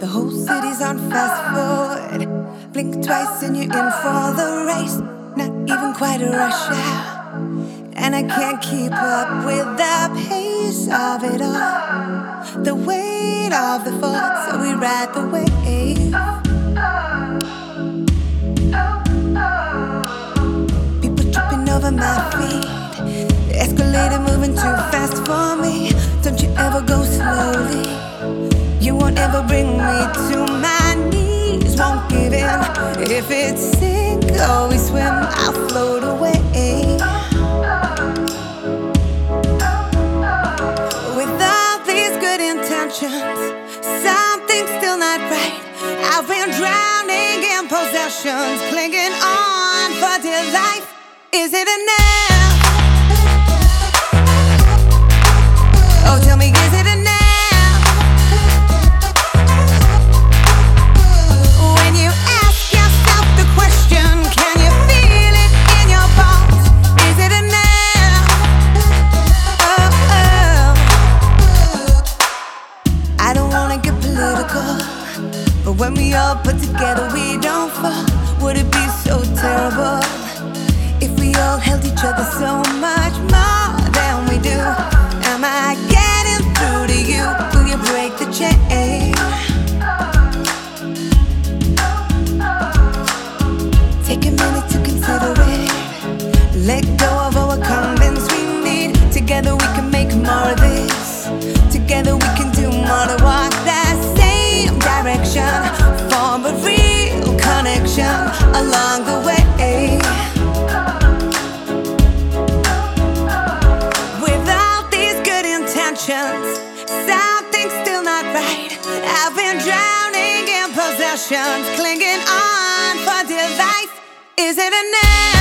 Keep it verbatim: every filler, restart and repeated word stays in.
whole city's on fast forward. Blink twice and you're in for the race. Not even quite a rush hour, and I can't keep up with the pace of it all. The weight of the fall, so we ride the wave. People tripping over my feet. The escalator moving too fast for me. Don't you ever go slowly. You won't ever bring me to my knees. Won't give in. If it's sink or we swim, I'll float away. With all these good intentions, something's still not right. I've been drowning in possessions, clinging on for dear life. Is it enough? Oh, tell me, is it enough? When you ask yourself the question, can you feel it in your bones? Is it enough? Oh, oh. I don't wanna get political, but when we all put together, we don't fall. Would it be so terrible if we all held each other so much more than we do? Am I getting through to you? Will you break the chain? Take a minute to consider it. Let go of our convince we need. Together we can make more of this. Together we can do more to walk that same direction. Form a real connection along the way. Something's still not right. I've been drowning in possessions, clinging on for dear life. Is it enough?